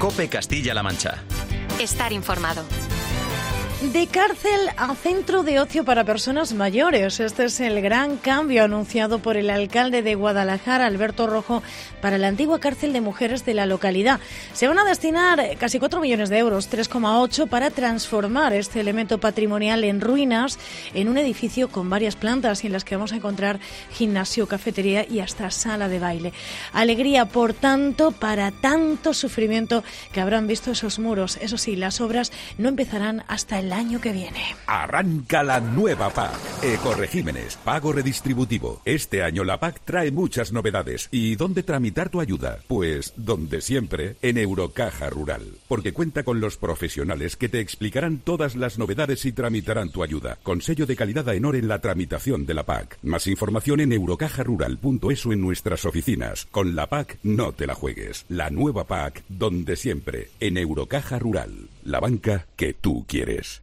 COPE Castilla-La Mancha. Estar informado. De cárcel a centro de ocio para personas mayores. Este es el gran cambio anunciado por el alcalde de Guadalajara, Alberto Rojo, para la antigua cárcel de mujeres de la localidad. Se van a destinar casi 4 millones de euros, 3,8, para transformar este elemento patrimonial en ruinas en un edificio con varias plantas y en las que vamos a encontrar gimnasio, cafetería y hasta sala de baile. Alegría, por tanto, para tanto sufrimiento que habrán visto esos muros. Eso sí, las obras no empezarán hasta el año que viene. Arranca la nueva PAC. Ecoregímenes, pago redistributivo. Este año la PAC trae muchas novedades. ¿Y dónde tramitar tu ayuda? Pues donde siempre, en Eurocaja Rural. Porque cuenta con los profesionales que te explicarán todas las novedades y tramitarán tu ayuda. Con sello de calidad AENOR en la tramitación de la PAC. Más información en eurocajarural.es o en nuestras oficinas. Con la PAC no te la juegues. La nueva PAC, donde siempre, en Eurocaja Rural. La banca que tú quieres.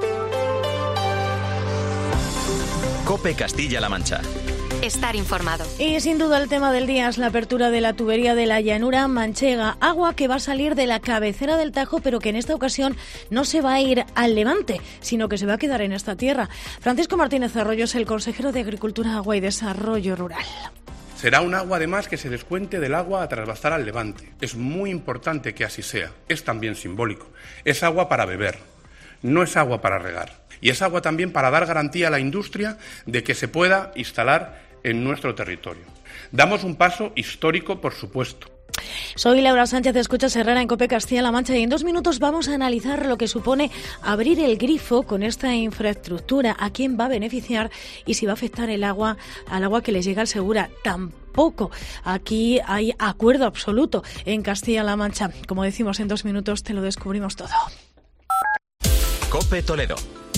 COPE Castilla-La Mancha. Estar informado. Y sin duda el tema del día es la apertura de la tubería de la llanura manchega. Agua que va a salir de la cabecera del Tajo, pero que en esta ocasión no se va a ir al Levante, sino que se va a quedar en esta tierra. Francisco Martínez Arroyo es el consejero de Agricultura, Agua y Desarrollo Rural. Será un agua, además, que se descuente del agua a trasvasar al Levante. Es muy importante que así sea. Es también simbólico. Es agua para beber, no es agua para regar. Y es agua también para dar garantía a la industria de que se pueda instalar en nuestro territorio. Damos un paso histórico, por supuesto. Soy Laura Sánchez, escuchas Herrera en COPE Castilla-La Mancha y en 2 minutos vamos a analizar lo que supone abrir el grifo con esta infraestructura, a quién va a beneficiar y si va a afectar al agua que les llega al Segura. Tampoco. Aquí hay acuerdo absoluto en Castilla-La Mancha. Como decimos, en 2 minutos te lo descubrimos todo. COPE Toledo.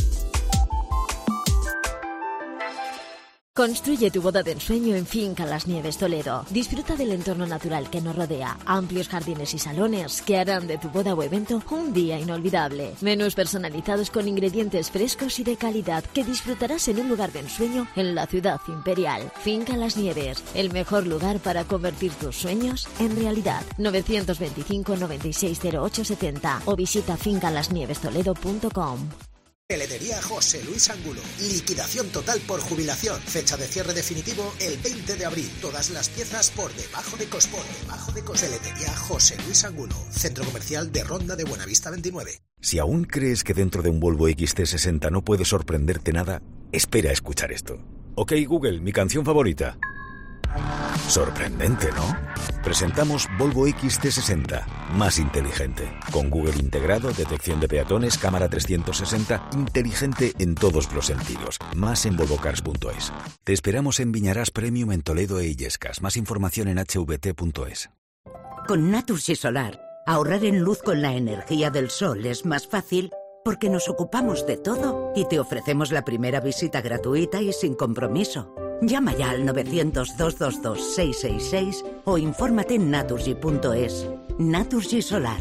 Construye tu boda de ensueño en Finca Las Nieves Toledo. Disfruta del entorno natural que nos rodea, amplios jardines y salones que harán de tu boda o evento un día inolvidable. Menús personalizados con ingredientes frescos y de calidad que disfrutarás en un lugar de ensueño en la ciudad imperial. Finca Las Nieves, el mejor lugar para convertir tus sueños en realidad. 925 960870 o visita fincalasnievestoledo.com. Heladería José Luis Angulo. Liquidación total por jubilación. Fecha de cierre definitivo el 20 de abril. Todas las piezas por debajo de coste. Heladería José Luis Angulo. Centro Comercial de Ronda de Buenavista 29. Si aún crees que dentro de un Volvo XC60 no puede sorprenderte nada, espera a escuchar esto. Ok, Google, mi canción favorita. Sorprendente, ¿no? Presentamos Volvo XC60, más inteligente. Con Google integrado, detección de peatones, cámara 360, inteligente en todos los sentidos. Más en volvocars.es. Te esperamos en Viñarás Premium en Toledo e Illescas. Más información en hvt.es. Con Naturgy Solar, ahorrar en luz con la energía del sol es más fácil porque nos ocupamos de todo y te ofrecemos la primera visita gratuita y sin compromiso. Llama ya al 900-222-666 o infórmate en naturgy.es. Naturgy Solar,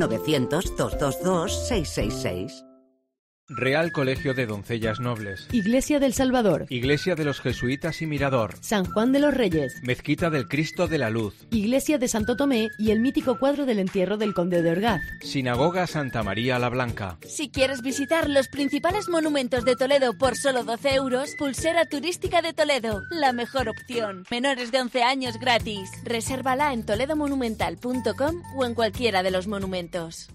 900-222-666. Real Colegio de Doncellas Nobles. Iglesia del Salvador. Iglesia de los Jesuitas y Mirador. San Juan de los Reyes. Mezquita del Cristo de la Luz. Iglesia de Santo Tomé y el mítico cuadro del entierro del Conde de Orgaz. Sinagoga Santa María la Blanca. Si quieres visitar los principales monumentos de Toledo por solo 12 euros, Pulsera Turística de Toledo, la mejor opción. Menores de 11 años gratis. Resérvala en toledomonumental.com o en cualquiera de los monumentos.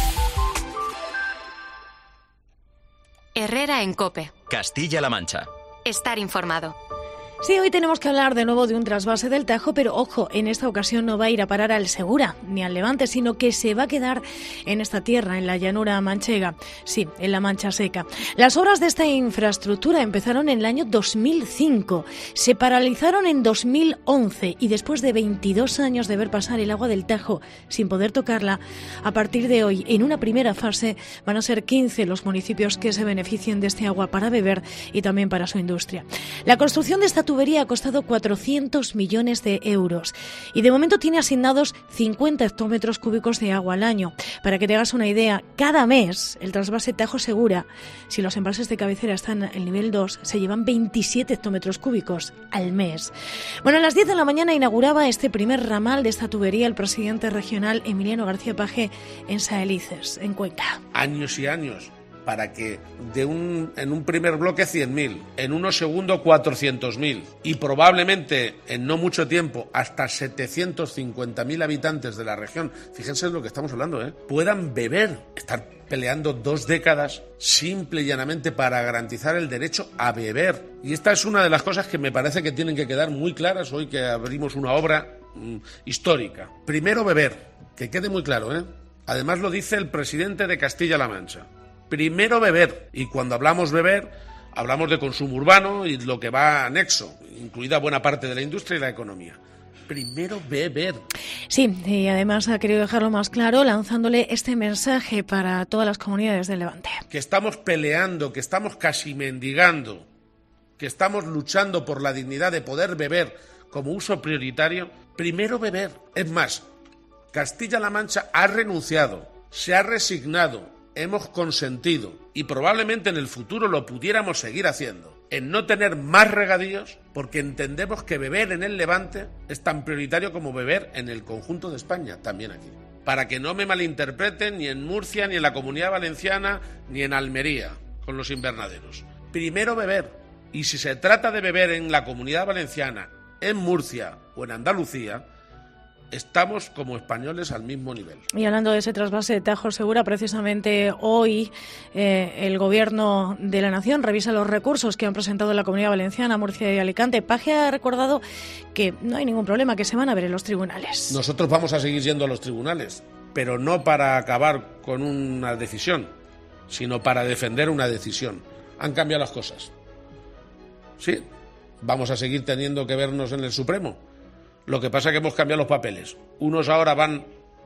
Herrera en COPE. Castilla-La Mancha. Estar informado. Sí, hoy tenemos que hablar de nuevo de un trasvase del Tajo, pero ojo, en esta ocasión no va a ir a parar al Segura ni al Levante, sino que se va a quedar en esta tierra, en la llanura manchega, sí, en la Mancha Seca. Las obras de esta infraestructura empezaron en el año 2005, se paralizaron en 2011 y después de 22 años de ver pasar el agua del Tajo sin poder tocarla, a partir de hoy, en una primera fase, van a ser 15 los municipios que se beneficien de este agua para beber y también para su industria. La construcción de esta tubería ha costado 400 millones de euros y de momento tiene asignados 50 hectómetros cúbicos de agua al año. Para que te hagas una idea, cada mes el trasvase Tajo Segura, si los embalses de cabecera están en el nivel 2, se llevan 27 hectómetros cúbicos al mes. Bueno, a las 10 de la mañana inauguraba este primer ramal de esta tubería el presidente regional Emiliano García Paje en Saelices, en Cuenca. Años y años para que en un primer bloque 100.000, en uno segundo 400.000 y probablemente en no mucho tiempo hasta 750.000 habitantes de la región, fíjense de lo que estamos hablando, puedan beber, estar peleando 2 décadas simple y llanamente para garantizar el derecho a beber. Y esta es una de las cosas que me parece que tienen que quedar muy claras hoy que abrimos una obra histórica. Primero beber, que quede muy claro, Además lo dice el presidente de Castilla-La Mancha. Primero beber, y cuando hablamos beber, hablamos de consumo urbano y lo que va anexo, incluida buena parte de la industria y la economía. Primero beber. Sí, y además ha querido dejarlo más claro lanzándole este mensaje para todas las comunidades del Levante. Que estamos peleando, que estamos casi mendigando, que estamos luchando por la dignidad de poder beber como uso prioritario. Primero beber. Es más, Castilla-La Mancha ha renunciado, se ha resignado, hemos consentido, y probablemente en el futuro lo pudiéramos seguir haciendo, en no tener más regadíos, porque entendemos que beber en el Levante es tan prioritario como beber en el conjunto de España, también aquí. Para que no me malinterpreten ni en Murcia, ni en la Comunidad Valenciana, ni en Almería, con los invernaderos. Primero beber, y si se trata de beber en la Comunidad Valenciana, en Murcia o en Andalucía, estamos como españoles al mismo nivel. Y hablando de ese trasvase de Tajo Segura, precisamente hoy el Gobierno de la Nación revisa los recursos que han presentado la Comunidad Valenciana, Murcia y Alicante. Paje ha recordado que no hay ningún problema, que se van a ver en los tribunales. Nosotros vamos a seguir yendo a los tribunales, pero no para acabar con una decisión, sino para defender una decisión. Han cambiado las cosas. Sí, vamos a seguir teniendo que vernos en el Supremo. Lo que pasa es que hemos cambiado los papeles. Unos ahora van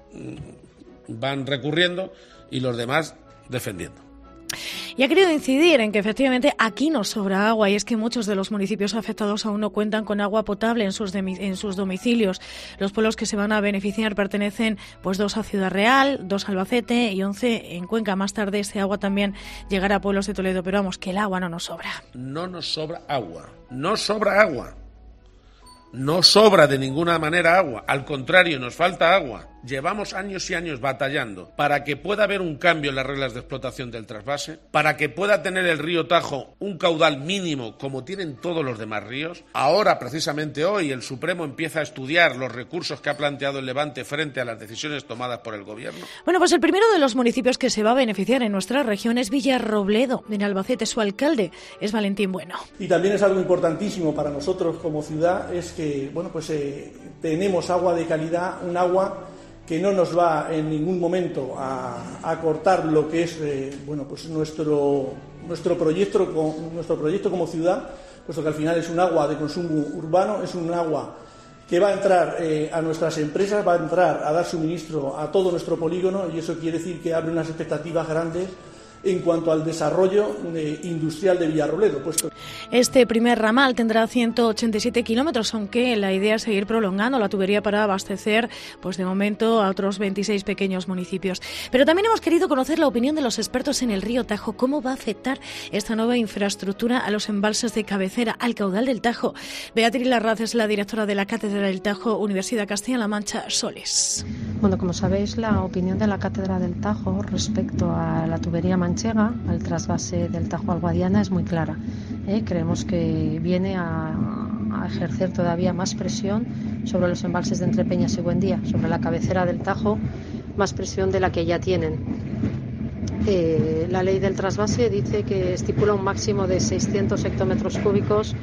recurriendo y los demás defendiendo. Y ha querido incidir en que efectivamente aquí nos sobra agua, y es que muchos de los municipios afectados aún no cuentan con agua potable en sus domicilios. Los pueblos que se van a beneficiar pertenecen 2 a Ciudad Real, 2 a Albacete y 11 en Cuenca. Más tarde ese agua también llegará a pueblos de Toledo, pero vamos, que el agua no nos sobra. No nos sobra agua, no sobra agua. No sobra de ninguna manera agua, al contrario, nos falta agua. Llevamos años y años batallando para que pueda haber un cambio en las reglas de explotación del trasvase, para que pueda tener el río Tajo un caudal mínimo como tienen todos los demás ríos. Ahora, precisamente hoy, el Supremo empieza a estudiar los recursos que ha planteado el Levante frente a las decisiones tomadas por el Gobierno. Bueno, pues el primero de los municipios que se va a beneficiar en nuestra región es Villarrobledo. En Albacete su alcalde es Valentín Bueno. Y también es algo importantísimo para nosotros como ciudad, es que tenemos agua de calidad, un agua que no nos va en ningún momento a cortar lo que es nuestro proyecto como ciudad, puesto que al final es un agua de consumo urbano, es un agua que va a entrar a nuestras empresas, va a entrar a dar suministro a todo nuestro polígono, y eso quiere decir que abre unas expectativas grandes en cuanto al desarrollo industrial de Villarrobledo. Este primer ramal tendrá 187 kilómetros, aunque la idea es seguir prolongando la tubería para abastecer, de momento, a otros 26 pequeños municipios. Pero también hemos querido conocer la opinión de los expertos en el río Tajo. ¿Cómo va a afectar esta nueva infraestructura a los embalses de cabecera, al caudal del Tajo? Beatriz Larraz es la directora de la Cátedra del Tajo, Universidad Castilla-La Mancha, Soles. Bueno, como sabéis, la opinión de la Cátedra del Tajo respecto a la tubería manchega, al trasvase del Tajo al Guadiana, es muy clara. Creemos que viene a ejercer todavía más presión sobre los embalses de Entrepeñas y Buendía, sobre la cabecera del Tajo, más presión de la que ya tienen. La ley del trasvase dice que estipula un máximo de 600 hectómetros cúbicos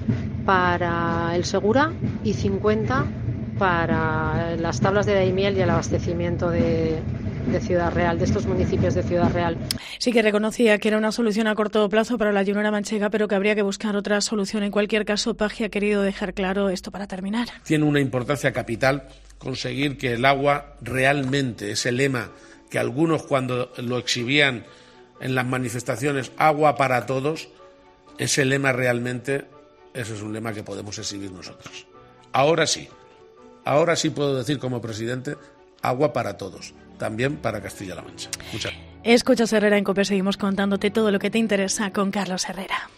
para el Segura y 50 para las tablas de Daimiel y el abastecimiento de Ciudad Real, de estos municipios de Ciudad Real. Sí que reconocía que era una solución a corto plazo para la llanura manchega, pero que habría que buscar otra solución. En cualquier caso, Paje ha querido dejar claro esto para terminar. Tiene una importancia capital conseguir que el agua realmente, ese lema que algunos cuando lo exhibían en las manifestaciones, agua para todos, ese lema realmente Eso es un lema que podemos exhibir nosotros. Ahora sí puedo decir como presidente, agua para todos, también para Castilla-La Mancha. Muchas gracias. Escuchas Herrera en COPE, seguimos contándote todo lo que te interesa con Carlos Herrera.